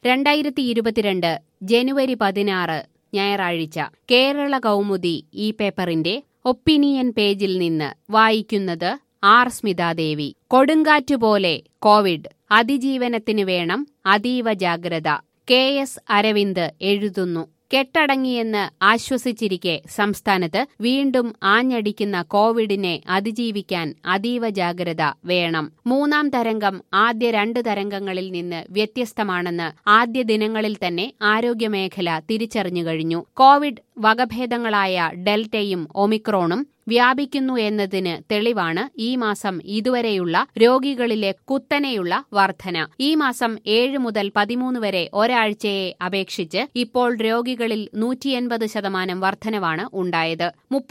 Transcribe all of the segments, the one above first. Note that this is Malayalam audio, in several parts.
2022 ജനുവരി 16 ഞായറാഴ്ച കേരള കൗമുദി ഈ പേപ്പറിന്റെ ഒപ്പീനിയൻ പേജിൽ നിന്ന് വായിക്കുന്നത് ആർ സ്മിതാദേവി. കൊടുങ്കാറ്റുപോലെ കോവിഡ്, അതിജീവനത്തിന് വേണം അതീവ ജാഗ്രത. KS അരവിന്ദ് എഴുതുന്നു. കെട്ടടങ്ങിയെന്ന് ആശ്വസിച്ചിരിക്കെ സംസ്ഥാനത്ത് വീണ്ടും ആഞ്ഞടിക്കുന്ന കോവിഡിനെ അതിജീവിക്കാൻ അതീവ ജാഗ്രത വേണം. മൂന്നാം തരംഗം ആദ്യ 2 തരംഗങ്ങളിൽ നിന്ന് വ്യത്യസ്തമാണെന്ന് ആദ്യ ദിനങ്ങളിൽ തന്നെ ആരോഗ്യമേഖല തിരിച്ചറിഞ്ഞു കഴിഞ്ഞു. കോവിഡ് വകഭേദങ്ങളായ ഡെൽറ്റയും ഒമിക്രോണും വ്യാപിക്കുന്നു എന്നതിന് തെളിവാണ് ഈ മാസം ഇതുവരെയുള്ള രോഗികളിലെ കുത്തനെയുള്ള വർധന. ഈ മാസം 7 മുതൽ 13 വരെ ഒരാഴ്ചയെ അപേക്ഷിച്ച് ഇപ്പോൾ രോഗികളിൽ 180% വർധനവാണ് ഉണ്ടായത്.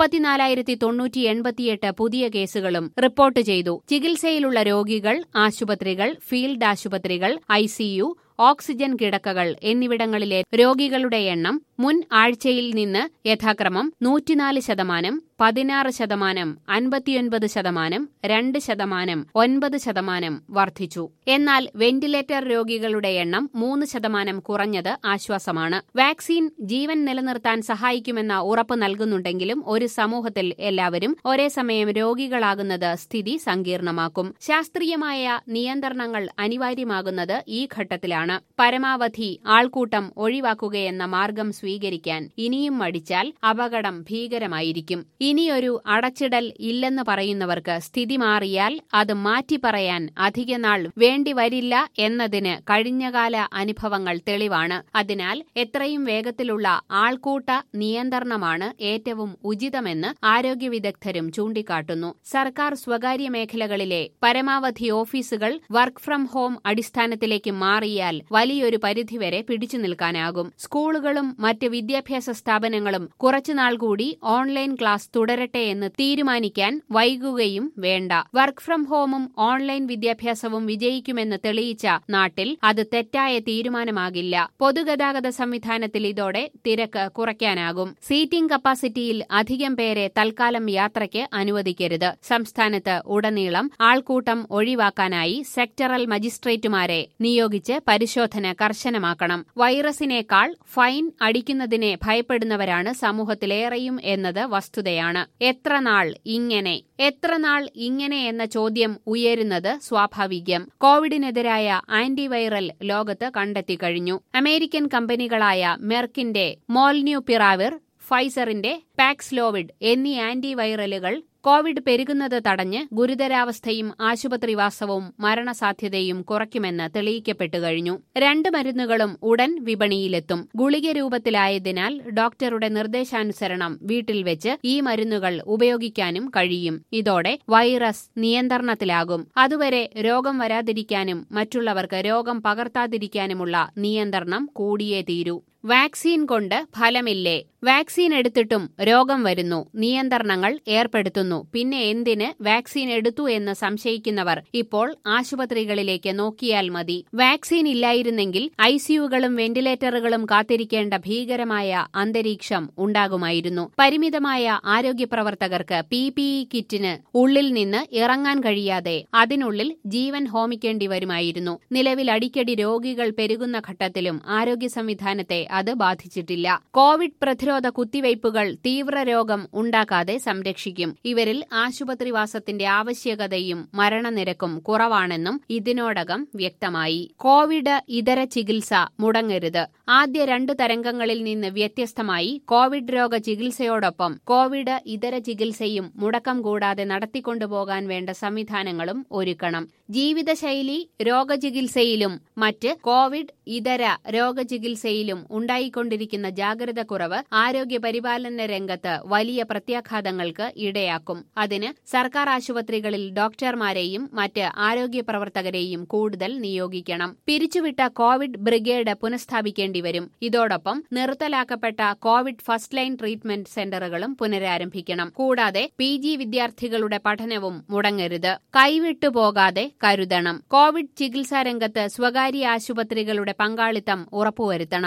34,988 പുതിയ കേസുകളും റിപ്പോർട്ട് ചെയ്തു. ചികിത്സയിലുള്ള രോഗികൾ, ആശുപത്രികൾ, ഫീൽഡ് ആശുപത്രികൾ, ICU, ഓക്സിജൻ കിടക്കകൾ എന്നിവിടങ്ങളിലെ രോഗികളുടെ എണ്ണം മുൻ ആഴ്ചയിൽ നിന്ന് യഥാക്രമം 104%, 16%, 59%, 2%, 9% വർദ്ധിച്ചു. എന്നാൽ വെന്റിലേറ്റർ രോഗികളുടെ എണ്ണം 3% കുറഞ്ഞത് ആശ്വാസമാണ്. വാക്സിൻ ജീവൻ നിലനിർത്താൻ സഹായിക്കുമെന്ന ഉറപ്പ് നൽകുന്നുണ്ടെങ്കിലും ഒരു സമൂഹത്തിൽ എല്ലാവരും ഒരേ സമയം രോഗികളാകുന്നത് സ്ഥിതി സങ്കീർണമാക്കും. ശാസ്ത്രീയമായ നിയന്ത്രണങ്ങൾ അനിവാര്യമാകുന്നത് ഈ ഘട്ടത്തിലാണ്. പരമാവധി ആൾക്കൂട്ടം ഒഴിവാക്കുകയെന്ന മാർഗം സ്വീകരിക്കാൻ ഇനിയും മടിച്ചാൽ അപകടം ഭീകരമായിരിക്കും. ഇനിയൊരു അടച്ചിടൽ ഇല്ലെന്ന് പറയുന്നവർക്ക് സ്ഥിതി മാറിയാൽ അത് മാറ്റി പറയാൻ അധികനാൾ വേണ്ടിവരില്ല എന്നതിന് കഴിഞ്ഞകാല അനുഭവങ്ങൾ തെളിവാണ്. അതിനാൽ എത്രയും വേഗത്തിലുള്ള ആൾക്കൂട്ട നിയന്ത്രണമാണ് ഏറ്റവും ഉചിതമെന്ന് ആരോഗ്യ വിദഗ്ധരും ചൂണ്ടിക്കാട്ടുന്നു. സർക്കാർ സ്വകാര്യ മേഖലകളിലെ പരമാവധി ഓഫീസുകൾ വർക്ക് ഫ്രം ഹോം അടിസ്ഥാനത്തിലേക്ക് മാറിയാൽ വലിയൊരു പരിധിവരെ പിടിച്ചു നിൽക്കാനാകും. സ്കൂളുകളും മറ്റ് വിദ്യാഭ്യാസ സ്ഥാപനങ്ങളും കുറച്ചുനാൾ കൂടി ഓൺലൈൻ ക്ലാസ് തുടരട്ടെ എന്ന് തീരുമാനിക്കാൻ വൈകുകയും വേണ്ട. വർക്ക് ഫ്രം ഹോമും ഓൺലൈൻ വിദ്യാഭ്യാസവും വിജയിക്കുമെന്ന് തെളിയിച്ച നാട്ടിൽ അത് തെറ്റായ തീരുമാനമാകില്ല. പൊതുഗതാഗത സംവിധാനത്തിൽ ഇതോടെ തിരക്ക് കുറയ്ക്കാനാകും. സീറ്റിംഗ് കപ്പാസിറ്റിയിൽ അധികം പേരെ തൽക്കാലം യാത്രയ്ക്ക് അനുവദിക്കരുത്. സംസ്ഥാനത്ത് ഉടനീളം ആൾക്കൂട്ടം ഒഴിവാക്കാനായി സെക്ടറൽ മജിസ്ട്രേറ്റുമാരെ നിയോഗിച്ച് പരിശോധന കർശനമാക്കണം. വൈറസിനേക്കാൾ ഫൈൻ അടിക്കുന്നതിനെ ഭയപ്പെടുന്നവരാണ് സമൂഹത്തിലേറെയും എന്നത് വസ്തുതയാണ്. എത്ര നാൾ ഇങ്ങനെ എന്ന ചോദ്യം ഉയരുന്നത് സ്വാഭാവികം. കോവിഡിനെതിരായ ആന്റിവൈറൽ ലോകത്ത് കണ്ടെത്തിക്കഴിഞ്ഞു. അമേരിക്കൻ കമ്പനികളായ മെർക്കിന്റെ മോൽന്യൂപിറാവിർ, ഫൈസറിന്റെ പാക്സ്ലോവിഡ് എന്നീ ആന്റിവൈറലുകൾ കോവിഡ് പെരുകുന്നത് തടഞ്ഞ് ഗുരുതരാവസ്ഥയും ആശുപത്രിവാസവും മരണസാധ്യതയും കുറയ്ക്കുമെന്ന് തെളിയിക്കപ്പെട്ടു കഴിഞ്ഞു. 2 മരുന്നുകളും ഉടൻ വിപണിയിലെത്തും. ഗുളിക രൂപത്തിലായതിനാൽ ഡോക്ടറുടെ നിർദ്ദേശാനുസരണം വീട്ടിൽ വെച്ച് ഈ മരുന്നുകൾ ഉപയോഗിക്കാനും കഴിയും. ഇതോടെ വൈറസ് നിയന്ത്രണത്തിലാകും. അതുവരെ രോഗം വരാതിരിക്കാനും മറ്റുള്ളവർക്ക് രോഗം പകർത്താതിരിക്കാനുമുള്ള നിയന്ത്രണം കൂടിയേ തീരൂ. വാക്സിൻ കൊണ്ട് ഫലമില്ലേ? വാക്സിൻ എടുത്തിട്ടും രോഗം വരുന്നു. നിയന്ത്രണങ്ങൾ ഏർപ്പെടുത്തുന്നു. പിന്നെ എന്തിന് വാക്സിൻ എടുത്തു എന്ന് സംശയിക്കുന്നവർ ഇപ്പോൾ ആശുപത്രികളിലേക്ക് നോക്കിയാൽ മതി. വാക്സിൻ ഇല്ലായിരുന്നെങ്കിൽ ICUകളും വെന്റിലേറ്ററുകളും കാത്തിരിക്കേണ്ട ഭീകരമായ അന്തരീക്ഷം ഉണ്ടാകുമായിരുന്നു. പരിമിതമായ ആരോഗ്യപ്രവർത്തകർക്ക് PPE കിറ്റിന് ഉള്ളിൽ നിന്ന് ഇറങ്ങാൻ കഴിയാതെ അതിനുള്ളിൽ ജീവൻ ഹോമിക്കേണ്ടി വരുമായിരുന്നു. നിലവിൽ അടിക്കടി രോഗികൾ പെരുകുന്ന ഘട്ടത്തിലും ആരോഗ്യ സംവിധാനത്തെ അത് ബാധിച്ചിട്ടില്ല. കോവിഡ് പ്രതിരോധ കുത്തിവയ്പുകൾ തീവ്രരോഗം ഉണ്ടാക്കാതെ സംരക്ഷിക്കും. ഇവരിൽ ആശുപത്രിവാസത്തിന്റെ ആവശ്യകതയും മരണനിരക്കും കുറവാണെന്നും ഇതിനോടകം വ്യക്തമായി. കോവിഡ് ഇതര ചികിത്സ മുടങ്ങരുത്. ആദ്യ 2 തരംഗങ്ങളിൽ നിന്ന് വ്യത്യസ്തമായി കോവിഡ് രോഗ ചികിത്സയോടൊപ്പം കോവിഡ് ഇതര ചികിത്സയും മുടക്കം കൂടാതെ നടത്തിക്കൊണ്ടുപോകാൻ വേണ്ട സംവിധാനങ്ങളും ഒരുക്കണം. ജീവിതശൈലി രോഗചികിത്സയിലും മറ്റ് കോവിഡ് ഇതര രോഗചികിത്സയിലും ഉണ്ടായിക്കൊണ്ടിരിക്കുന്ന ജാഗ്രത കുറവ് ആരോഗ്യ പരിപാലന രംഗത്ത് വലിയ പ്രത്യാഘാതങ്ങൾക്ക് ഇടയാക്കും. അതിന് സർക്കാർ ആശുപത്രികളിൽ ഡോക്ടർമാരെയും മറ്റ് ആരോഗ്യ പ്രവർത്തകരെയും കൂടുതൽ നിയോഗിക്കണം. പിരിച്ചുവിട്ട കോവിഡ് ബ്രിഗേഡ് പുനഃസ്ഥാപിക്കേണ്ടി വരും. ഇതോടൊപ്പം നിർത്തലാക്കപ്പെട്ട കോവിഡ് ഫസ്റ്റ് ലൈൻ ട്രീറ്റ്മെന്റ് സെന്ററുകളും പുനരാരംഭിക്കണം. കൂടാതെ PG വിദ്യാർത്ഥികളുടെ പഠനവും മുടങ്ങരുത്. കൈവിട്ടുപോകാതെ കരുതണം. കോവിഡ് ചികിത്സാരംഗത്ത് സ്വകാര്യ ആശുപത്രികളുടെ പങ്കാളിത്തം ഉറപ്പുവരുത്തണം. കൂടുതൽ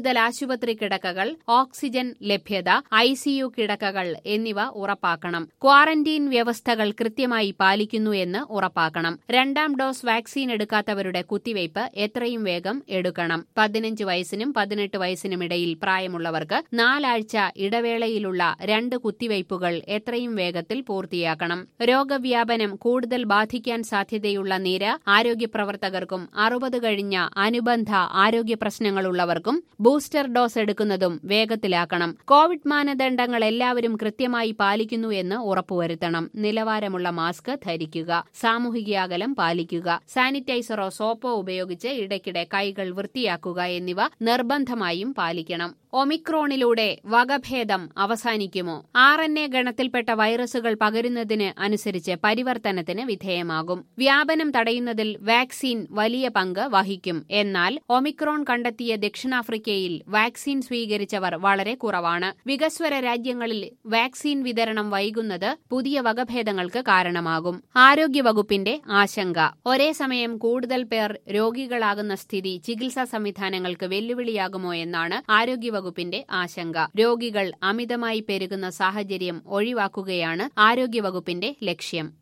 കൂടുതൽ ആശുപത്രി കിടക്കകൾ, ഓക്സിജൻ ലഭ്യത, ICU കിടക്കകൾ എന്നിവ ഉറപ്പാക്കണം. ക്വാറന്റീൻ വ്യവസ്ഥകൾ കൃത്യമായി പാലിക്കുന്നു എന്ന് ഉറപ്പാക്കണം. 2ാം ഡോസ് വാക്സിൻ എടുക്കാത്തവരുടെ കുത്തിവയ്പ് എത്രയും വേഗം എടുക്കണം. 15 വയസ്സിനും 18 വയസ്സിനുമിടയിൽ പ്രായമുള്ളവർക്ക് 4 ആഴ്ച ഇടവേളയിലുള്ള 2 കുത്തിവയ്പുകൾ എത്രയും വേഗത്തിൽ പൂർത്തിയാക്കണം. രോഗവ്യാപനം കൂടുതൽ ബാധിക്കാൻ സാധ്യതയുള്ള നിര ആരോഗ്യപ്രവർത്തകർക്കും 60 കഴിഞ്ഞ അനുബന്ധ ആരോഗ്യ പ്രശ്നങ്ങളുള്ളവർക്കും ബൂസ്റ്റർ ഡോസ് എടുക്കുന്നതും വേഗത്തിലാക്കണം. കോവിഡ് മാനദണ്ഡങ്ങൾ എല്ലാവരും കൃത്യമായി പാലിക്കുന്നു എന്ന് ഉറപ്പുവരുത്തണം. നിലവാരമുള്ള മാസ്ക് ധരിക്കുക, സാമൂഹിക അകലം പാലിക്കുക, സാനിറ്റൈസറോ സോപ്പോ ഉപയോഗിച്ച് ഇടയ്ക്കിടെ കൈകൾ വൃത്തിയാക്കുക എന്നിവ നിർബന്ധമായും പാലിക്കണം. ഒമിക്രോണിലൂടെ വകഭേദം അവസാനിക്കുമോ? RNA ഗണത്തിൽപ്പെട്ട വൈറസുകൾ പകരുന്നതിന് അനുസരിച്ച് പരിവർത്തനത്തിന് വിധേയമാകും. വ്യാപനം തടയുന്നതിൽ വാക്സിൻ വലിയ പങ്ക് വഹിക്കും. എന്നാൽ ഒമിക്രോൺ കണ്ടെത്തിയ ദക്ഷിണാഫ്രിക്കയിൽ വാക്സിൻ സ്വീകരിച്ചവർ വളരെ കുറവാണ്. വികസ്വര രാജ്യങ്ങളിൽ വാക്സിൻ വിതരണം വൈകുന്നത് പുതിയ വകഭേദങ്ങൾക്ക് കാരണമാകും. ആരോഗ്യവകുപ്പിന്റെ ആശങ്ക. ഒരേ സമയം കൂടുതൽ പേർ രോഗികളാകുന്ന സ്ഥിതി ചികിത്സാ സംവിധാനങ്ങൾക്ക് വെല്ലുവിളിയാകുമോ എന്നാണ് ആരോഗ്യവകുപ്പിന്റെ ആശങ്ക. രോഗികൾ അമിതമായി പെരുകുന്ന സാഹചര്യം ഒഴിവാക്കുകയാണ് ആരോഗ്യവകുപ്പിന്റെ ലക്ഷ്യം.